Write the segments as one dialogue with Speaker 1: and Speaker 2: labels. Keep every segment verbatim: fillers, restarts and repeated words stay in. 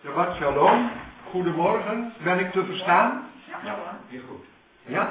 Speaker 1: Shabbat shalom. Goedemorgen. Ben ik te verstaan?
Speaker 2: Ja, heel goed.
Speaker 1: Ja?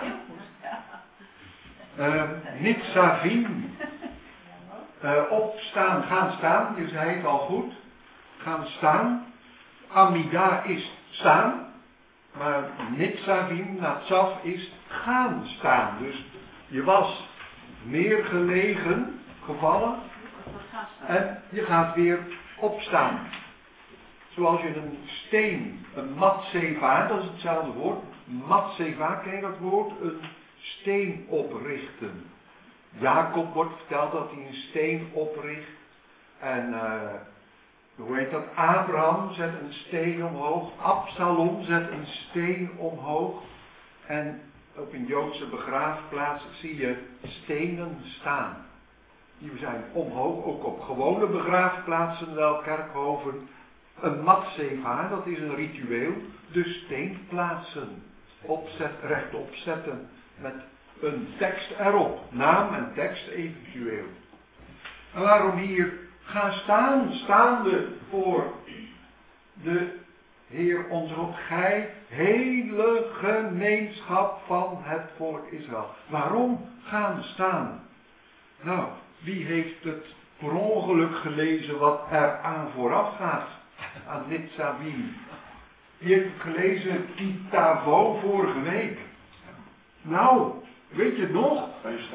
Speaker 1: Uh, Nitzavim. Uh, opstaan, gaan staan. Je zei het al goed. Gaan staan. Amida is staan. Maar Nitzavim, Natsav is gaan staan. Dus je was neergelegen, gevallen. En je gaat weer opstaan. Zoals je een steen, een matseva, dat is hetzelfde woord. Matseva, ken je dat woord? Een steen oprichten. Jacob wordt verteld dat hij een steen opricht. En uh, hoe heet dat? Abraham zet een steen omhoog. Absalom zet een steen omhoog. En op een Joodse begraafplaats zie je stenen staan. Die zijn omhoog, ook op gewone begraafplaatsen, wel kerkhoven. Een matseva, dat is een ritueel. De steenplaatsen. Opzet, rechtop zetten. Met een tekst erop. Naam en tekst eventueel. En waarom hier gaan staan, staande voor de Heer onze God. Gij, hele gemeenschap van het volk Israël. Waarom gaan staan? Nou, wie heeft het per ongeluk gelezen wat er aan vooraf gaat? Aan Nitzavim. Wie heeft het gelezen? Kitavo vorige week. Nou, weet je het nog?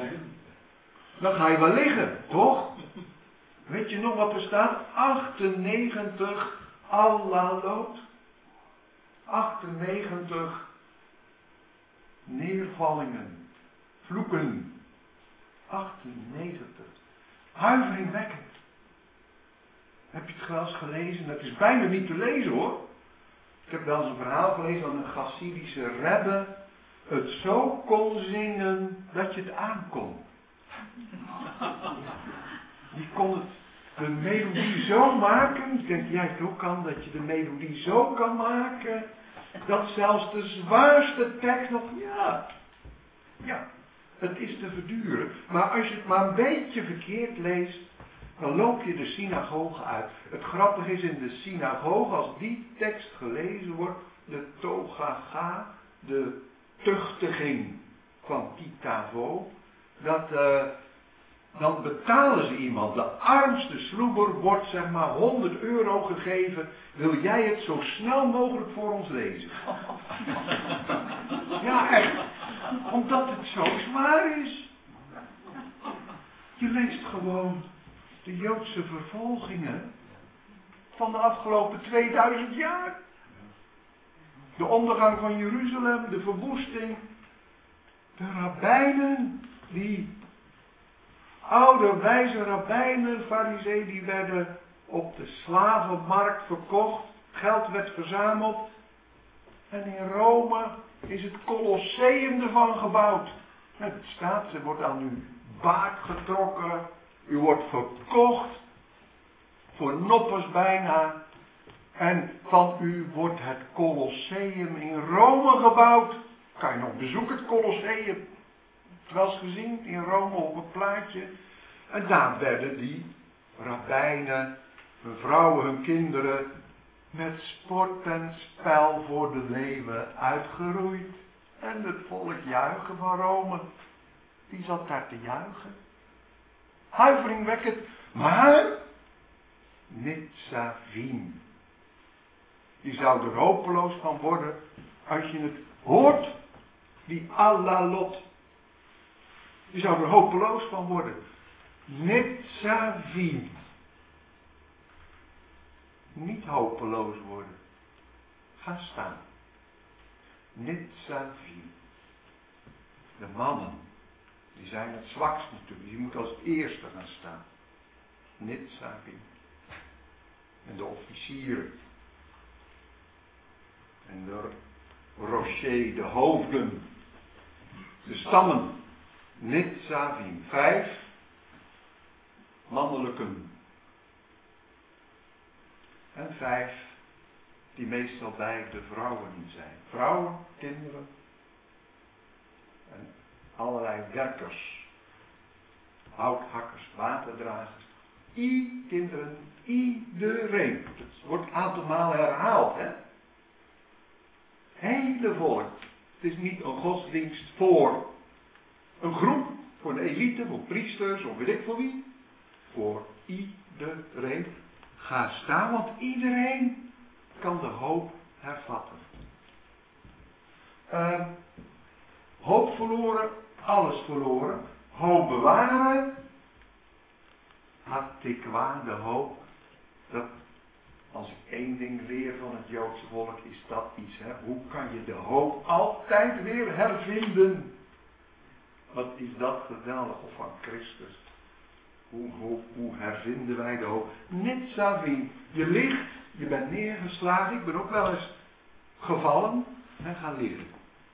Speaker 1: Dan ga je wel liggen, toch? Weet je nog wat er staat? achtennegentig Allalot. achtennegentig neervallingen. Vloeken. achtennegentig. Huiveringwekkend. Heb je het wel eens gelezen? Dat is bijna niet te lezen hoor. Ik heb wel eens een verhaal gelezen van een Chassidische rebbe. Het zo kon zingen dat je het aankon. Die kon het, de melodie zo maken. Ik denk jij het ook kan, dat je de melodie zo kan maken. Dat zelfs de zwaarste tekst nog, ja. Ja, het is te verduren. Maar als je het maar een beetje verkeerd leest, dan loop je de synagoge uit. Het grappige is in de synagoge, als die tekst gelezen wordt, de togaga, de tuchtiging van Kitavo, dat, uh, dan betalen ze iemand. De armste sloeber wordt zeg maar honderd euro gegeven. Wil jij het zo snel mogelijk voor ons lezen? Ja, echt. Omdat het zo zwaar is. Je leest gewoon de Joodse vervolgingen van de afgelopen tweeduizend jaar. De ondergang van Jeruzalem, de verwoesting. De rabbijnen, die oude wijze rabbijnen, farizeeën, die werden op de slavenmarkt verkocht. Geld werd verzameld. En in Rome is het Colosseum ervan gebouwd. En het staat, ze wordt aan uw baard getrokken. U wordt verkocht. Voor noppers bijna. En van u wordt het Colosseum in Rome gebouwd. Kan je nog bezoeken, het Colosseum. Wel eens gezien in Rome op een plaatje. En daar werden die rabbijnen, hun vrouwen, hun kinderen, met sport en spel voor de leeuwen uitgeroeid. En het volk juichen van Rome. Die zat daar te juichen. Huiveringwekkend. Maar Nitzavim. Je zou er hopeloos van worden als je het hoort. Die Allalot. Je zou er hopeloos van worden. Nitzavim. Niet hopeloos worden. Ga staan. Nitzavim. De mannen. Die zijn het zwakst natuurlijk. Die moeten als eerste gaan staan. Nitzavim. En de officieren. En de rocher, de hoofden. De stammen. Nitzavim. Vijf mannelijken. En vijf die meestal bij de vrouwen zijn. Vrouwen, kinderen. En allerlei werkers. Houthakkers, waterdragers. I, kinderen, iedereen. Het wordt een aantal malen herhaald, hè. Hele volk. Het is niet een godsdienst voor een groep, voor een elite, voor priesters of weet ik voor wie. Voor iedereen. Ga staan, want iedereen kan de hoop hervatten. Uh, hoop verloren, alles verloren. Hoop bewaren, had de hoop. Dat, als ik één ding leer van het Joodse volk, is dat iets. Hè? Hoe kan je de hoop altijd weer hervinden? Wat is dat geweldig van Christus? Hoe, hoe, hoe hervinden wij de hoop? Nitzavim. Je ligt, je bent neergeslagen. Ik ben ook wel eens gevallen en gaan liggen.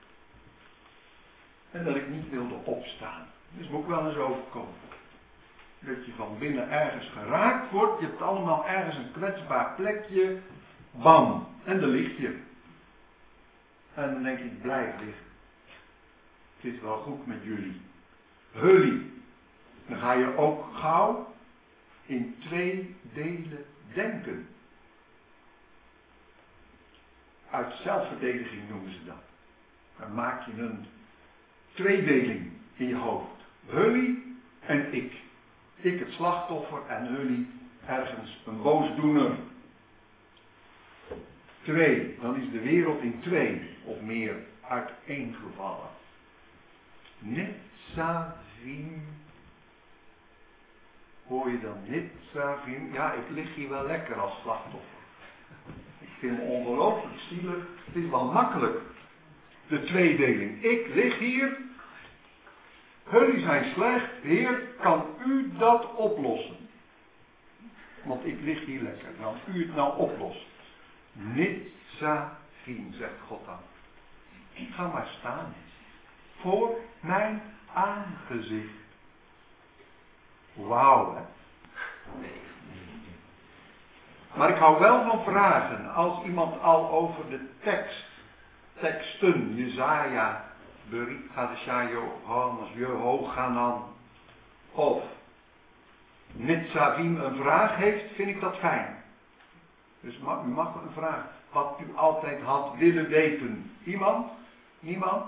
Speaker 1: En dat ik niet wilde opstaan. Dat is me ook wel eens overkomen. Dat je van binnen ergens geraakt wordt. Je hebt allemaal ergens een kwetsbaar plekje. Bam. En daar lig je. En dan denk ik, blijf liggen. Het is wel goed met jullie. Hullie. Dan ga je ook gauw in twee delen denken. Uit zelfverdediging noemen ze dat. Dan maak je een tweedeling in je hoofd. Hullie en ik. Ik het slachtoffer en Hullie ergens een boosdoener. Twee. Dan is de wereld in twee of meer uiteengevallen. Nitzavim. Hoor je dan Nitzavim? Ja, ik lig hier wel lekker als slachtoffer. Ik vind het ongelooflijk zielig. Het is wel makkelijk. De tweedeling. Ik lig hier. Jullie zijn slecht. Heer, kan u dat oplossen? Want ik lig hier lekker. Nou, u het nou oplost. Nitzavim, zegt God dan. Ga maar staan. Voor mijn aangezicht. Wauw, hè. Maar ik hou wel van vragen. Als iemand al over de tekst, teksten, Jesaja, Berit Gadeshayo, Johannes, Jehochanan, of Nitzavim een vraag heeft, vind ik dat fijn. Dus mag, u mag een vraag, wat u altijd had willen weten. Iemand? Niemand?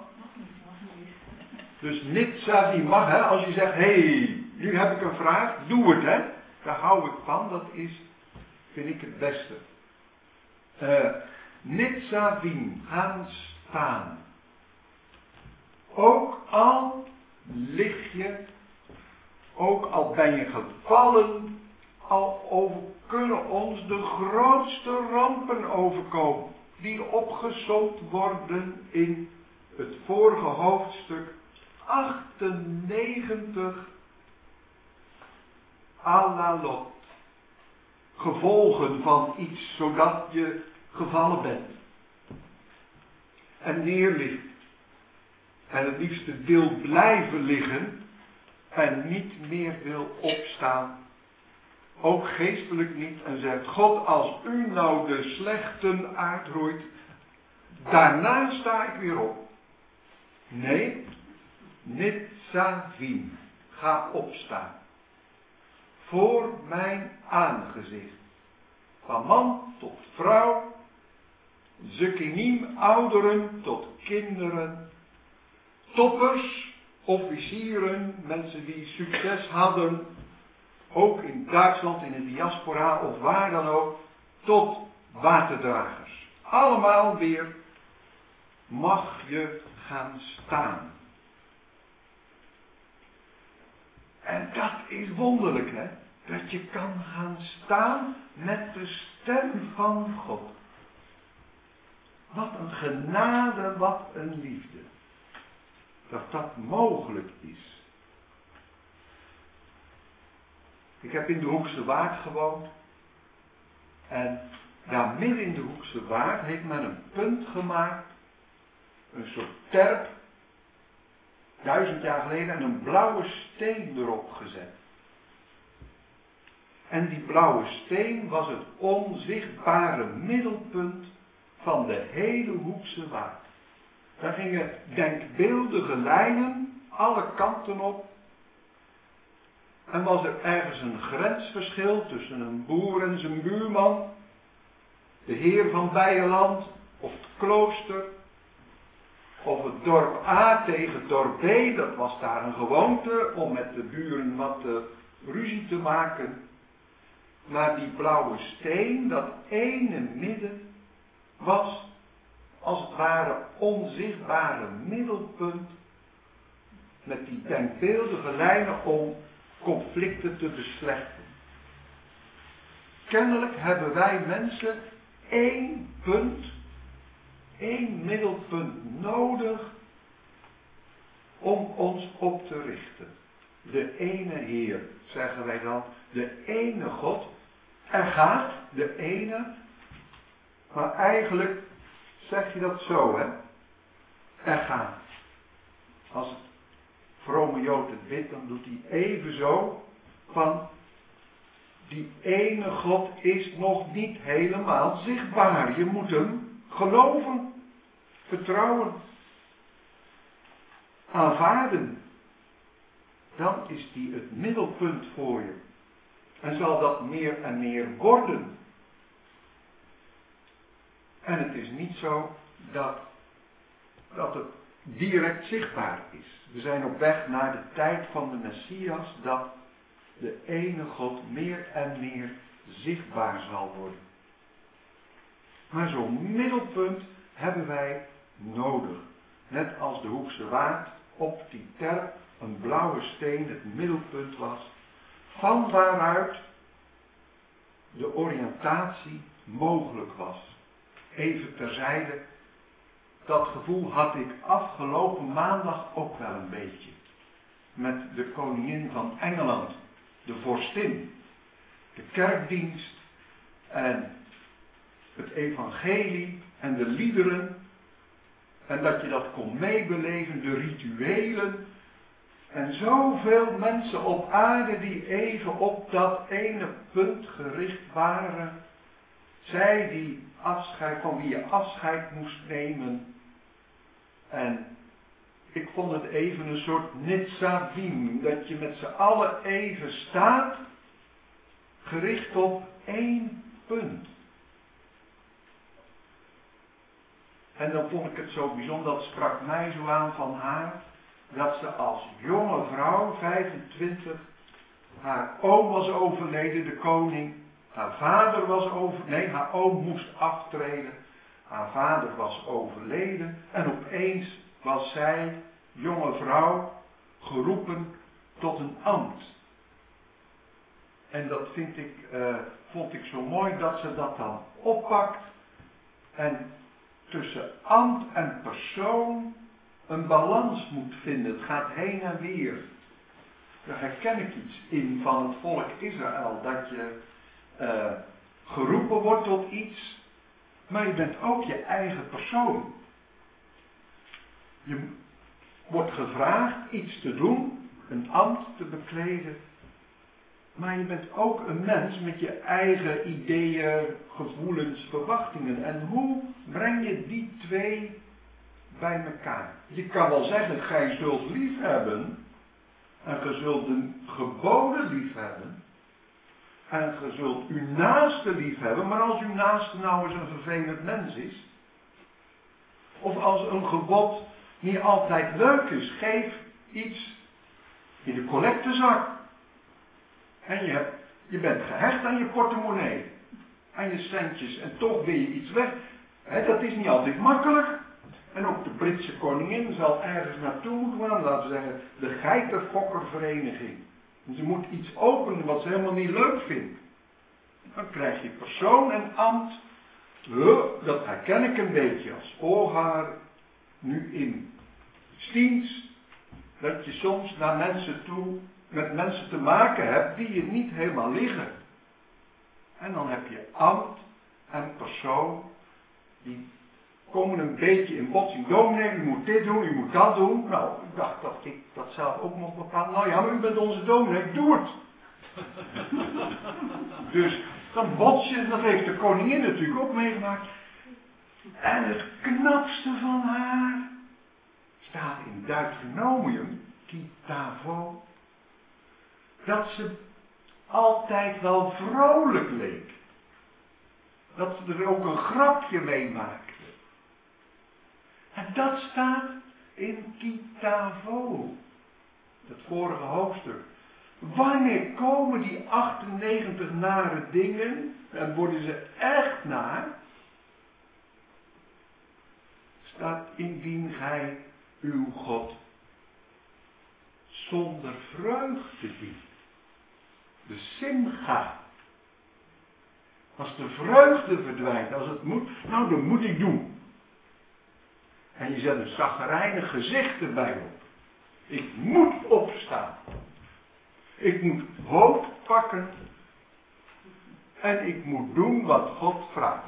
Speaker 1: Dus Nitzavim mag, hè, als je zegt, hé, hey, nu heb ik een vraag, doe het, hè. Daar hou ik van, dat is, vind ik het beste. Uh, Nitzavim, gaan staan. Ook al lig je, ook al ben je gevallen, al over, kunnen ons de grootste rampen overkomen, die opgesomd worden in het vorige hoofdstuk achtennegentig, Alalot. Gevolgen van iets, zodat je gevallen bent. En neerligt. En het liefste wil blijven liggen. En niet meer wil opstaan. Ook geestelijk niet. En zegt God, als u nou de slechten uitroeit. Daarna sta ik weer op. Nee. Nitzavim. Ga opstaan. Voor mijn aangezicht. Van man tot vrouw. Zekinim, ouderen tot kinderen. Toppers, officieren, mensen die succes hadden. Ook in Duitsland, in de diaspora of waar dan ook. Tot waterdragers. Allemaal weer mag je gaan staan. En dat is wonderlijk, hè. Dat je kan gaan staan met de stem van God. Wat een genade, wat een liefde. Dat dat mogelijk is. Ik heb in de Hoekse Waard gewoond. En daar midden in de Hoekse Waard heeft men een punt gemaakt. Een soort terp. Duizend jaar geleden. En een blauwe steen erop gezet. En die blauwe steen was het onzichtbare middelpunt van de hele Hoekse Waard. Daar gingen denkbeeldige lijnen alle kanten op. En was er ergens een grensverschil tussen een boer en zijn buurman, de heer van Beierland of het klooster, of het dorp A tegen het dorp B, dat was daar een gewoonte om met de buren wat uh, ruzie te maken. Maar die blauwe steen, dat ene midden, was als het ware onzichtbare middelpunt met die denkbeeldige lijnen om conflicten te beslechten. Kennelijk hebben wij mensen één punt, één middelpunt nodig om ons op te richten. De ene Heer, zeggen wij dan, de ene God. Er gaat de ene, maar eigenlijk zeg je dat zo, hè. Er gaat. Als het vrome Jood het bidt, dan doet hij even zo van, die ene God is nog niet helemaal zichtbaar. Je moet hem geloven, vertrouwen, aanvaarden. Dan is die het middelpunt voor je. En zal dat meer en meer worden. En het is niet zo dat, dat het direct zichtbaar is. We zijn op weg naar de tijd van de Messias, dat de ene God meer en meer zichtbaar zal worden. Maar zo'n middelpunt hebben wij nodig. Net als de Hoekse Waard op die terp een blauwe steen het middelpunt was, van waaruit de oriëntatie mogelijk was. Even terzijde, dat gevoel had ik afgelopen maandag ook wel een beetje. Met de koningin van Engeland, de vorstin, de kerkdienst en het evangelie en de liederen. En dat je dat kon meebeleven, de rituelen. En zoveel mensen op aarde die even op dat ene punt gericht waren. Zij die afscheid, van wie je afscheid moest nemen. En ik vond het even een soort nitzavim. Dat je met z'n allen even staat. Gericht op één punt. En dan vond ik het zo bijzonder, dat sprak mij zo aan van haar. Dat ze als jonge vrouw, vijfentwintig, haar oom was overleden, de koning. Haar vader was over, nee, haar oom moest aftreden. Haar vader was overleden. En opeens was zij, jonge vrouw, geroepen tot een ambt. En dat vind ik, uh, vond ik zo mooi dat ze dat dan oppakt. En tussen ambt en persoon een balans moet vinden. Het gaat heen en weer. Daar herken ik iets in van het volk Israël. Dat je uh, geroepen wordt tot iets. Maar je bent ook je eigen persoon. Je wordt gevraagd iets te doen. Een ambt te bekleden. Maar je bent ook een mens met je eigen ideeën, gevoelens, verwachtingen. En hoe breng je die twee bij elkaar? Je kan wel zeggen, gij zult lief hebben. En ge zult de geboden lief hebben. En ge zult uw naaste lief hebben. Maar als uw naaste nou eens een vervelend mens is. Of als een gebod niet altijd leuk is. Geef iets in de collectezak. En je, hebt, je bent gehecht aan je portemonnee. Aan je centjes. En toch wil je iets weg. He, dat is niet altijd makkelijk. En ook de Britse koningin zal ergens naartoe moeten gaan. Laten we zeggen, de geitenfokkervereniging. En ze moet iets openen wat ze helemaal niet leuk vindt. Dan krijg je persoon en ambt. Dat herken ik een beetje als voorganger. Nu in dienst. Dat je soms naar mensen toe, met mensen te maken hebt die je niet helemaal liggen. En dan heb je ambt en persoon. Die komen een beetje in botsing. Dominee, u moet dit doen, u moet dat doen. Nou, ik dacht dat ik dat zelf ook mocht bepalen. Nou ja, maar u bent onze dominee, doe het. Dus dan bots je, dat heeft de koningin natuurlijk ook meegemaakt. En het knapste van haar staat in Deuteronomium, Kitavo. dat ze altijd wel vrolijk leek. Dat ze er ook een grapje mee maakte. En dat staat in Kitavo, het vorige hoofdstuk. Wanneer komen die achtennegentig nare dingen en worden ze echt naar? Staat indien gij uw God zonder vreugde dient. De simcha. Als de vreugde verdwijnt, als het moet, nou dan moet ik doen. En je zet een chagrijnig gezicht erbij op. Ik moet opstaan. Ik moet hoop pakken. En ik moet doen wat God vraagt.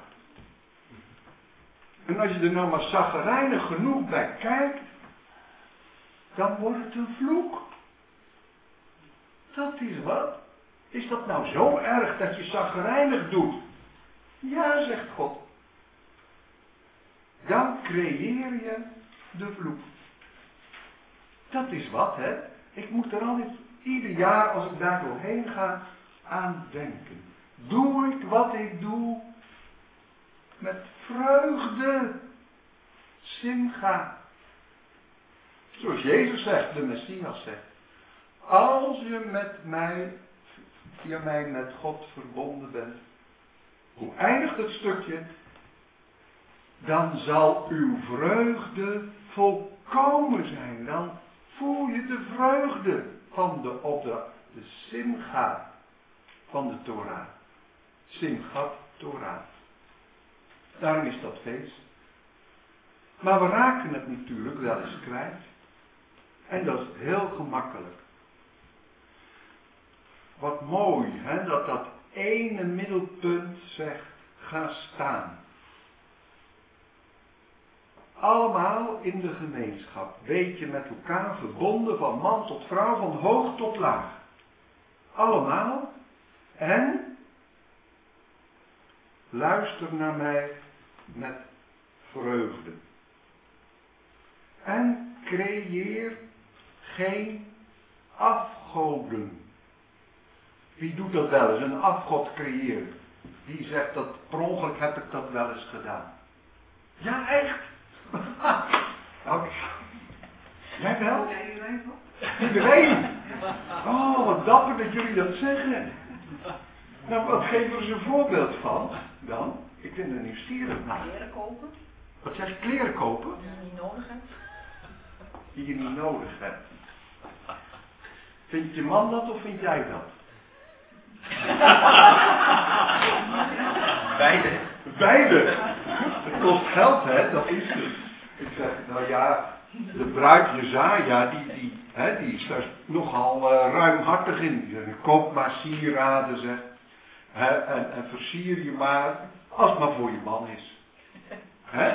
Speaker 1: En als je er nou maar chagrijnig genoeg bij kijkt, dan wordt het een vloek. Dat is wat. Is dat nou zo erg dat je chagrijnig doet? Ja, zegt God. Dan creëer je de vloek. Dat is wat, hè. Ik moet er altijd ieder jaar, als ik daar doorheen ga, aan denken. Doe ik wat ik doe met vreugde, simcha. Zoals Jezus zegt, de Messias zegt. Als je met mij, via mij met God verbonden bent. Hoe eindigt het stukje? Dan zal uw vreugde volkomen zijn. Dan voel je de vreugde van de opdracht. De simcha van de Torah. Simchat Torah. Daarom is dat feest. Maar we raken het natuurlijk wel eens kwijt. En dat is heel gemakkelijk. Wat mooi, hè, dat dat ene middelpunt zegt, ga staan. Allemaal in de gemeenschap, beetje met elkaar verbonden, van man tot vrouw, van hoog tot laag. Allemaal. En luister naar mij met vreugde. En creëer geen afgoden. Wie doet dat wel eens? Een afgod creëren. Die zegt dat per ongeluk heb ik dat wel eens gedaan. Ja, echt. Nou, jij wel? Iedereen? Oh, wat dapper dat jullie dat zeggen. Nou, wat geven we ze een voorbeeld van dan? Ik vind er nieuwsgierig naar.
Speaker 2: Kleren kopen.
Speaker 1: Wat zeg je, kleren kopen?
Speaker 2: Die je niet nodig hebt.
Speaker 1: Die je niet nodig hebt. Vindt je man dat of vind jij dat?
Speaker 3: Beide.
Speaker 1: Beide. Het kost geld, hè, dat is het. Ik zeg, nou ja, de bruid Jezaja, die, die, hè, die is daar nogal uh, ruimhartig in. Die zegt, koop maar sieraden, zeg. Hè, en, en versier je maar, als het maar voor je man is. Hè?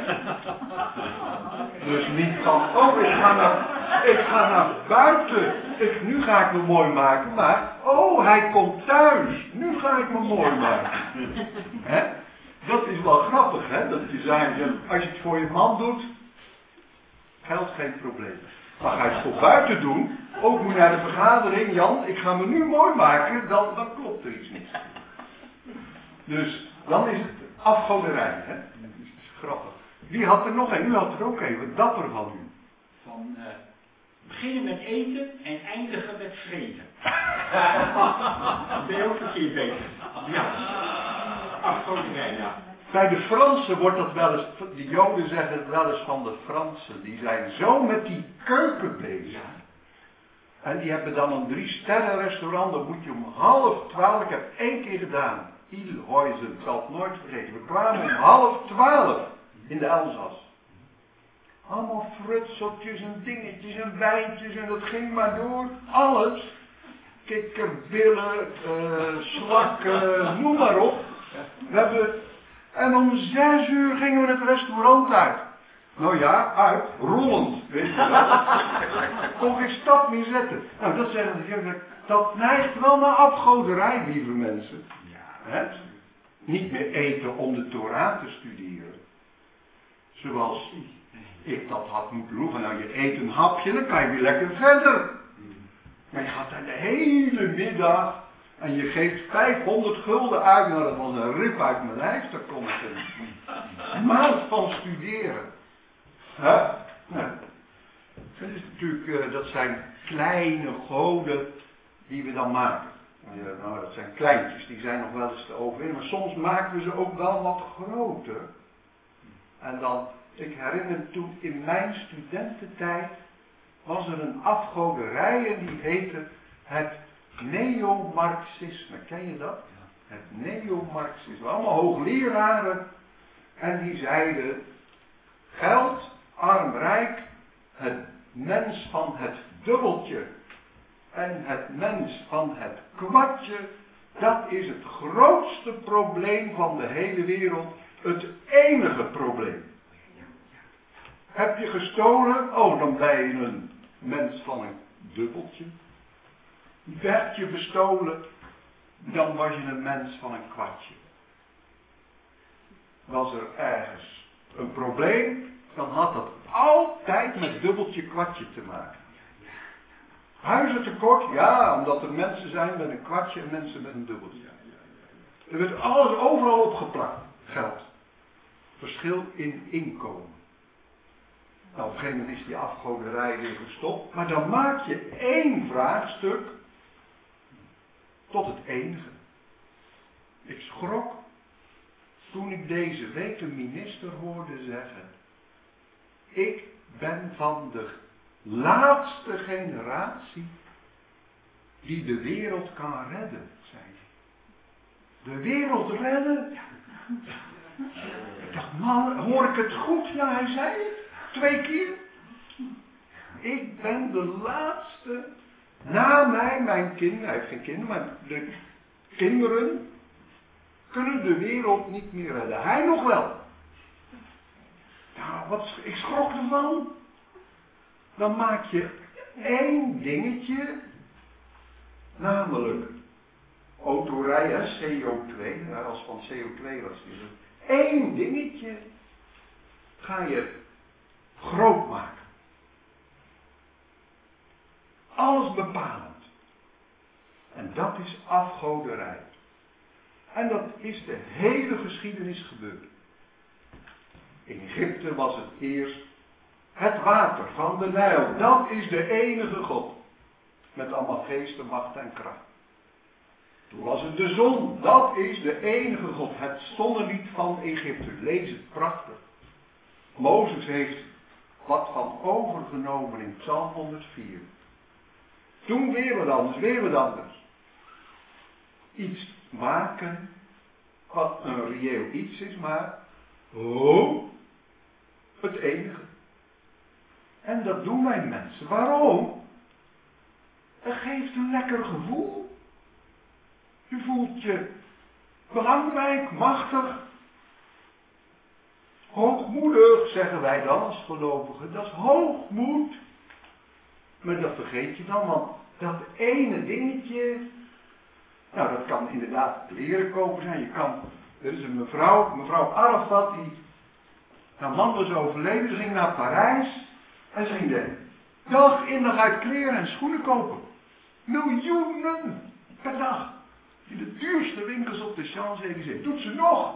Speaker 1: Dus niet van, oh, ik ga naar, ik ga naar buiten. Ik, nu ga ik me mooi maken, maar, oh, hij komt thuis. Nu ga ik me mooi maken. Hè? Dat is wel grappig, hè? Dat je zegt, als je het voor je man doet, geldt geen probleem. Maar ga je het voor buiten doen, ook moet naar de vergadering, Jan, ik ga me nu mooi maken, dan, dan klopt er iets niet. Dus, dan is het afgoderij, hè? Dat is grappig. Wie had er nog een? U had er ook een, wat dapper van u.
Speaker 3: Van uh, beginnen met eten en eindigen met vreten. Ben je ook verkeerd bezig? Ja. Afgoderij, ja.
Speaker 1: Bij de Fransen wordt dat wel eens, de Joden zeggen het wel eens van de Fransen. Die zijn zo met die keuken bezig. En die hebben dan een drie sterren restaurant, dan moet je om half twaalf, ik heb het één keer gedaan. Ilhuizen, ik zal het nooit vergeten. We kwamen om half twaalf in de Elzas. Allemaal frutseltjes en dingetjes en wijntjes en dat ging maar door. Alles. Kikkerbillen, uh, slakken, noem maar op. We hebben... En om zes uur gingen we het restaurant uit. Nou ja, uit, rollend, weet je wel. Kon geen stap meer zetten. Nou, dat zeggen ze, dat neigt wel naar afgoderij, lieve mensen. He? Niet meer eten om de Torah te studeren. Zoals ik dat had moeten doen. Nou, je eet een hapje, dan kan je weer lekker verder. Maar je gaat daar de hele middag en je geeft vijfhonderd gulden uit. Nou, dat was een rip uit mijn lijf. Daar kon ik een maand van studeren. Huh? Nou, dat, is natuurlijk, uh, dat zijn kleine goden die we dan maken. Ja, nou, dat zijn kleintjes, die zijn nog wel eens te overwinnen. Maar soms maken we ze ook wel wat groter. En dan, ik herinner me toen in mijn studententijd was er een afgoderij en die heette het neo-marxisme. Ken je dat? Het neo-marxisme. Allemaal hoogleraren. En die zeiden, geld, arm, rijk, het mens van het dubbeltje en het mens van het kwartje, dat is het grootste probleem van de hele wereld. Het enige probleem. Heb je gestolen? Oh, dan ben je een mens van een dubbeltje. Werd je bestolen? Dan was je een mens van een kwartje. Was er ergens een probleem, dan had dat altijd met dubbeltje kwartje te maken. Huizentekort? Ja, omdat er mensen zijn met een kwartje en mensen met een dubbeltje. Er werd alles overal opgeplakt. Geld. Verschil in inkomen. Nou, op een gegeven moment is die afgoderij weer gestopt. Maar dan maak je één vraagstuk tot het enige. Ik schrok toen ik deze week een minister hoorde zeggen: ik ben van de laatste generatie die de wereld kan redden, zei hij. De wereld redden? Ik dacht, man, hoor ik het goed? Ja, hij zei het. Twee keer. Ik ben de laatste. Na mij, mijn kinderen, hij heeft geen kinderen, maar de kinderen kunnen de wereld niet meer redden. Hij nog wel. Nou, wat, ik schrok ervan. Dan maak je één dingetje, namelijk autorijden, C O twee, als van C O twee was het. Eén dingetje ga je groot maken. Alles bepalend. En dat is afgoderij. En dat is de hele geschiedenis gebeurd. In Egypte was het eerst het water van de Nijl. Dat is de enige God. Met allemaal geesten, macht en kracht. Toen was het de zon. Dat is de enige God. Het zonnelied van Egypte. Lees het prachtig. Mozes heeft wat van overgenomen in Psalm honderdvier. Toen weer wat anders, weer wat anders. Iets maken wat een reëel iets is, maar oh, het enige. En dat doen wij mensen. Waarom? Het geeft een lekker gevoel. Je voelt je belangrijk, machtig, hoogmoedig, zeggen wij dan als gelovigen. Dat is hoogmoed. Maar dat vergeet je dan, want dat ene dingetje, nou dat kan inderdaad kleren kopen zijn. Je kan, er is een mevrouw, mevrouw Arafat, die, haar man was overleden, ze ging naar Parijs en ze ging de dag in dag uit kleren en schoenen kopen. Miljoenen per dag. In de duurste winkels op de Champs-Élysées. Doet ze nog.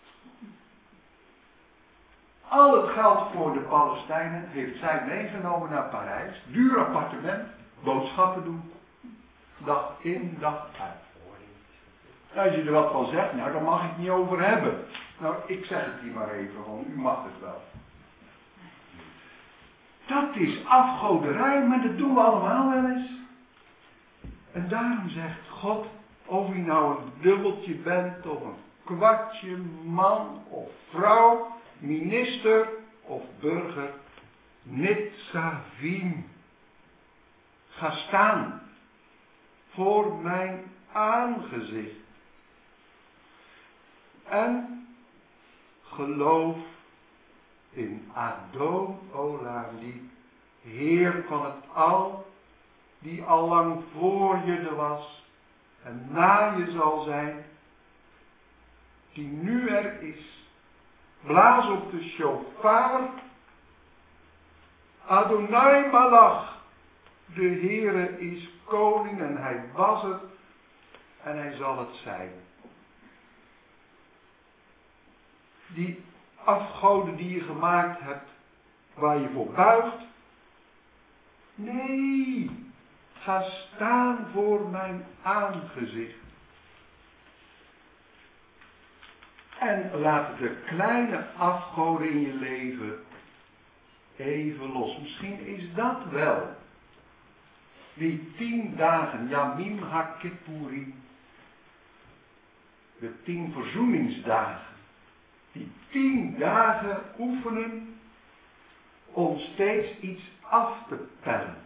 Speaker 1: Al het geld voor de Palestijnen heeft zij meegenomen naar Parijs. Duur appartement. Boodschappen doen. Dag in, dag uit. Als je er wat van zegt, nou dan mag ik het niet over hebben. Nou, ik zeg het hier maar even, gewoon, u mag het wel. Dat is afgoderij, maar dat doen we allemaal wel eens. En daarom zegt God, of je nou een dubbeltje bent, of een kwartje, man of vrouw, minister of burger, nitzavim. Ga staan voor mijn aangezicht. En geloof in Adon Olam, die Heer van het al, die al lang voor je er was en na je zal zijn, die nu er is. Blaas op de shofar. Adonai Malach, De Heere is koning en hij was het en hij zal het zijn. Die afgoden die je gemaakt hebt, waar je voor buigt. Nee, ga staan voor mijn aangezicht. En laat de kleine afgoden in je leven even los. Misschien is dat wel. Die tien dagen, Yamim HaKippurim, de tien verzoeningsdagen. Die tien dagen oefenen om steeds iets af te pellen.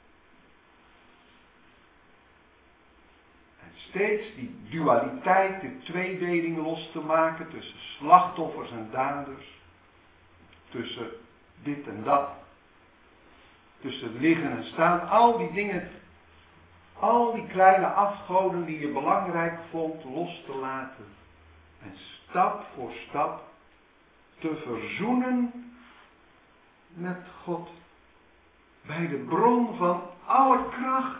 Speaker 1: En steeds die dualiteit, de tweedeling los te maken tussen slachtoffers en daders. Tussen dit en dat. Tussen liggen en staan. Al die dingen. Al die kleine afgoden die je belangrijk vond los te laten. En stap voor stap te verzoenen met God. Bij de bron van alle kracht.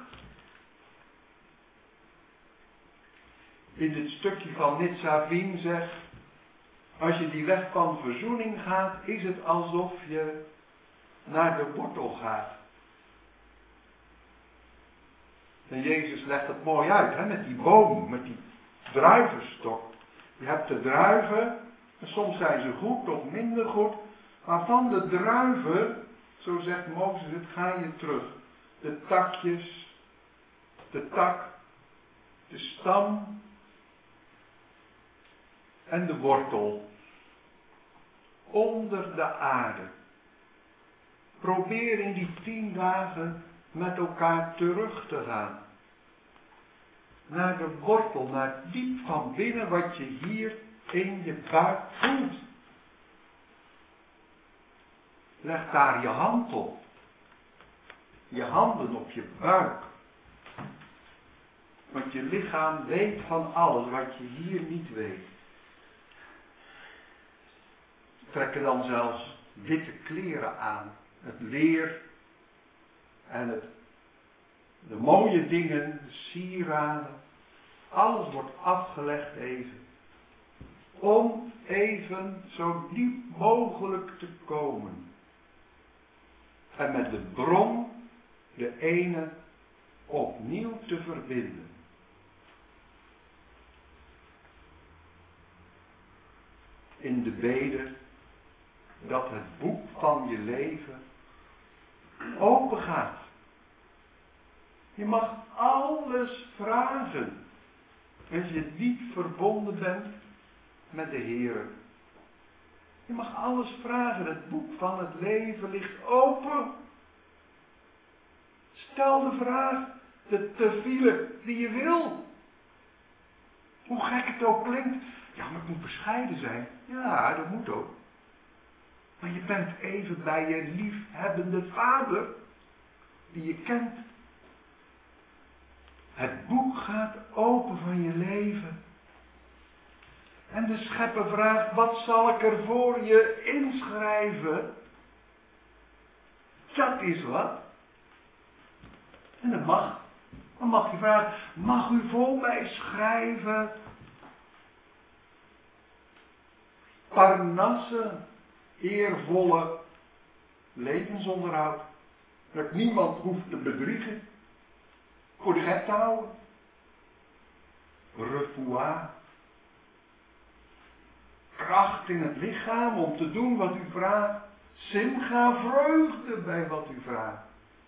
Speaker 1: In dit stukje van Nitzavim zegt, als je die weg van verzoening gaat, is het alsof je naar de wortel gaat. En Jezus legt het mooi uit, hè, met die boom, met die druivenstok. Je hebt de druiven, en soms zijn ze goed of minder goed, maar van de druiven, zo zegt Mozes, het ga je terug. De takjes, de tak, de stam en de wortel. Onder de aarde. Probeer in die tien dagen met elkaar terug te gaan. Naar de wortel, naar diep van binnen wat je hier in je buik voelt. Leg daar je hand op. Je handen op je buik. Want je lichaam weet van alles wat je hier niet weet. Trek er dan zelfs witte kleren aan. Het leer en het, de mooie dingen, de sieraden. Alles wordt afgelegd even. Om even zo diep mogelijk te komen. En met de bron de ene opnieuw te verbinden. In de bede dat het boek van je leven open gaat. Je mag alles vragen. Als je diep verbonden bent met de Heer. Je mag alles vragen. Het boek van het leven ligt open. Stel de vraag, de tefille die je wil. Hoe gek het ook klinkt. Ja, maar het moet bescheiden zijn. Ja, dat moet ook. Maar je bent even bij je liefhebbende Vader, die je kent. Het boek gaat open van je leven. En de schepper vraagt, wat zal ik er voor je inschrijven? Dat is wat. En dat mag. Dan mag je vragen, mag u voor mij schrijven? Parnasse, eervolle levensonderhoud. Dat niemand hoeft te bedriegen. Voor de gek te houden. Refoua. Kracht in het lichaam om te doen wat u vraagt. Simcha, vreugde bij wat u vraagt.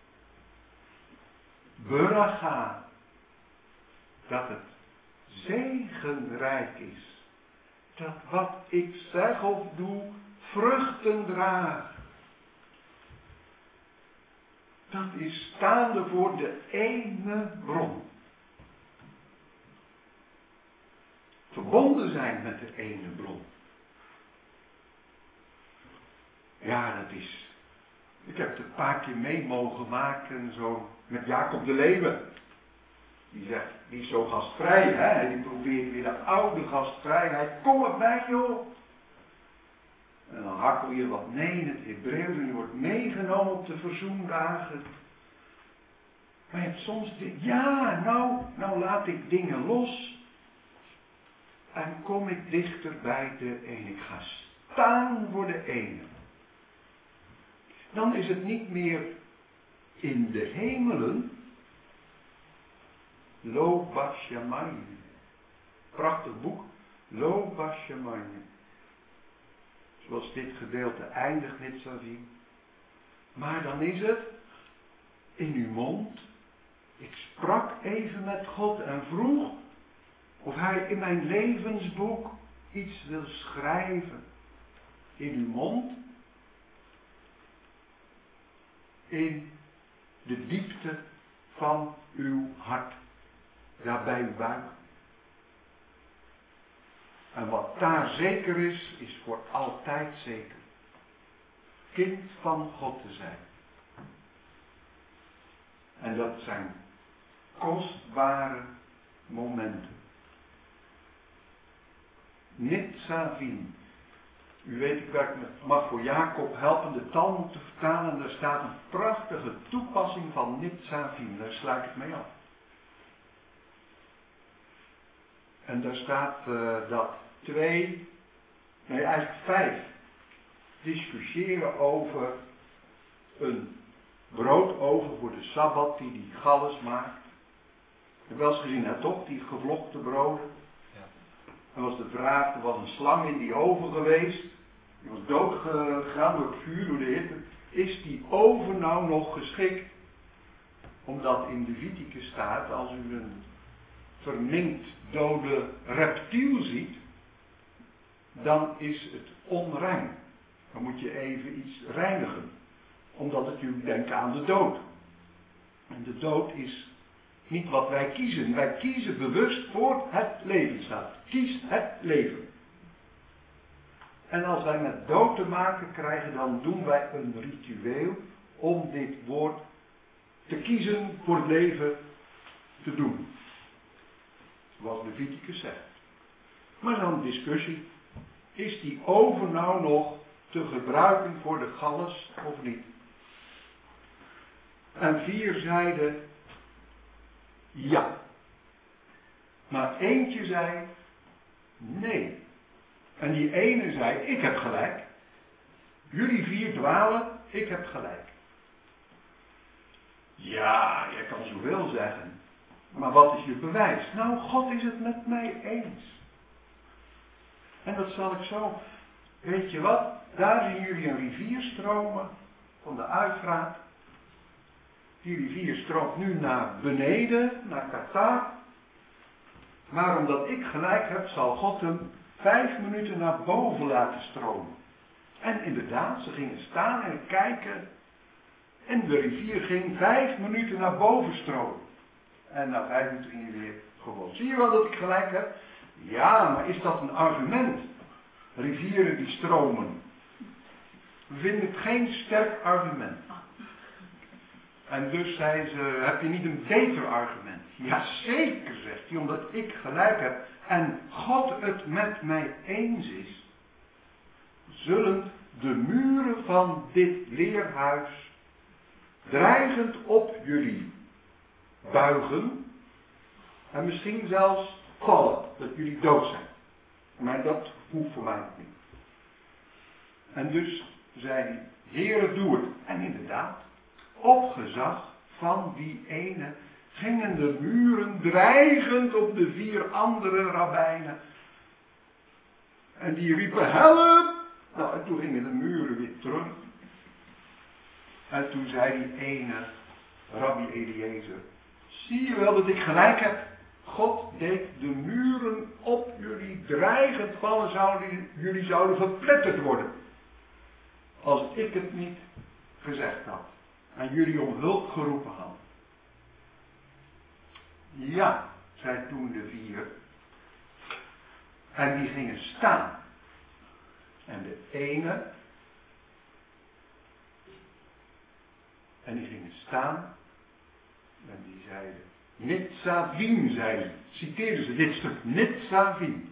Speaker 1: Beracha. Dat het zegenrijk is. Dat wat ik zeg of doe vruchten draagt. Dat is staande voor de ene bron. Verbonden zijn met de ene bron. Ja, dat is. Ik heb het een paar keer mee mogen maken, zo met Jacob de Leeuwen. Die zegt, die is zo gastvrij, hè? Die probeert weer de oude gastvrijheid. Kom erbij, joh. En dan hakkel je wat nee in het Hebreeuws en je wordt meegenomen op de verzoendagen. Maar je hebt soms, de, ja, nou, nou laat ik dingen los. En kom ik dichter bij de ene. Ik ga staan voor de ene. Dan is het niet meer in de hemelen. Lo Bashamayim. Prachtig boek. Lo Bashamayim. Zoals dit gedeelte eindigt, Nitzavim. Maar dan is het in uw mond. Ik sprak even met God en vroeg of hij in mijn levensboek iets wil schrijven. In uw mond. In de diepte van uw hart. Daarbij uw buik. En wat daar zeker is, is voor altijd zeker. Kind van God te zijn. En dat zijn kostbare momenten. Nitzavim. U weet, ik werk met, mag voor Jacob helpen de Talmud te vertalen. Daar staat een prachtige toepassing van Nitzavim. Daar sluit ik mee af. En daar staat uh, dat twee, nee eigenlijk vijf, discussiëren over een broodoven voor de Sabbat die die galles maakt. Je hebt wel eens gezien, hè, toch? Die gevlochten broden. Ja. Dan was de vraag, er was een slang in die oven geweest. Die was doodgegaan door het vuur, door de hitte. Is die oven nou nog geschikt? Omdat in de Leviticus staat, als u een verminkt dode reptiel ziet, dan is het onrein. Dan moet je even iets reinigen. Omdat het u denkt aan de dood. En de dood is niet wat wij kiezen. Wij kiezen bewust voor het leven staat. Kies het leven. En als wij met dood te maken krijgen, dan doen wij een ritueel om dit woord te kiezen voor het leven te doen. Zoals Leviticus zegt. Maar dan een discussie. Is die oven nou nog te gebruiken voor de galles of niet? En vier zeiden ja. Maar eentje zei nee. En die ene zei, ik heb gelijk. Jullie vier dwalen, ik heb gelijk. Ja, je kan zoveel zeggen. Maar wat is je bewijs? Nou, God is het met mij eens. En dat zal ik zo. Weet je wat? Daar zien jullie een rivier stromen van de Uifraat. Die rivier stroomt nu naar beneden, naar Qatar. Maar omdat ik gelijk heb, zal God hem vijf minuten naar boven laten stromen. En inderdaad, ze gingen staan en kijken. En de rivier ging vijf minuten naar boven stromen. En na vijf minuten ging hij weer gewoon. Zie je wel dat ik gelijk heb? Ja, maar is dat een argument? Rivieren die stromen. We vinden het geen sterk argument. En dus zei ze, heb je niet een beter argument? Jazeker, zegt hij, omdat ik gelijk heb en God het met mij eens is, zullen de muren van dit leerhuis dreigend op jullie buigen en misschien zelfs vallen, dat jullie dood zijn. Maar dat hoeft voor mij nog niet. En dus zei hij, Heere, doe het. En inderdaad, op gezag van die ene gingen de muren dreigend op de vier andere rabbijnen. En die riepen, help! Nou, en toen gingen de muren weer terug. En toen zei die ene, Rabbi Eliezer, zie je wel dat ik gelijk heb? God deed de muren op jullie dreigend vallen, zouden, jullie zouden verpletterd worden. Als ik het niet gezegd had. En jullie om hulp geroepen had. Ja, zei toen de vier. En die gingen staan. En de ene. En die gingen staan. En die zeiden. Nitzavim, zei citeerden ze dit stuk. Nitzavim.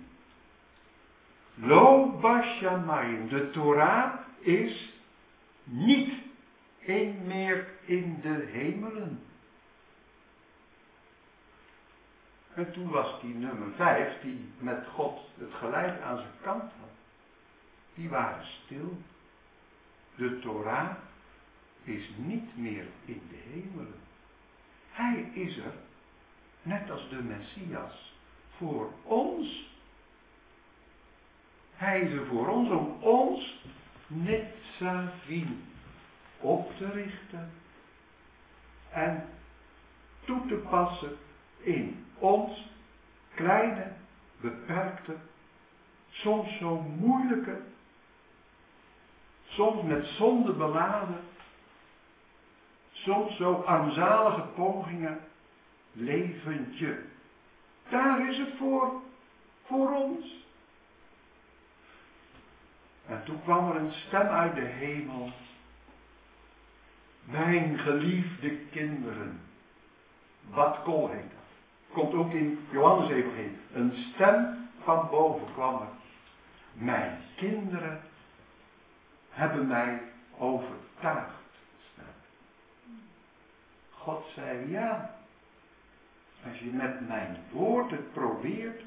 Speaker 1: Lo Bashamayim. De Torah is niet een meer in de hemelen. En toen was die nummer vijf, die met God het gelijk aan zijn kant had, die waren stil. De Torah is niet meer in de hemelen. Hij is er, net als de Messias, voor ons. Hij is er voor ons om ons Nitzavim op te richten en toe te passen in ons kleine, beperkte, soms zo moeilijke, soms met zonde beladen, soms zo armzalige pogingen, leventje. Daar is het voor, voor ons. En toen kwam er een stem uit de hemel. Mijn geliefde kinderen. Bat Kol heet dat. Komt ook in Johannes Evangelie. Een stem van boven kwam er. Mijn kinderen hebben mij overtuigd. God zei ja. Als je met mijn woord het probeert,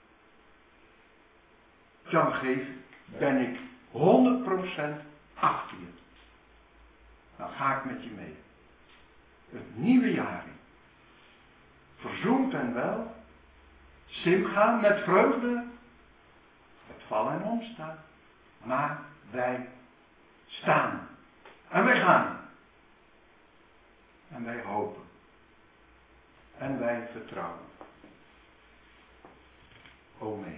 Speaker 1: dan geef, ben ik honderd procent achter je. Dan ga ik met je mee. Het nieuwe jaar in. Verzoend en wel. Simcha met vreugde. Het vallen en omstaan. Maar wij staan. En wij gaan. En wij hopen. En wij vertrouwen. Amen.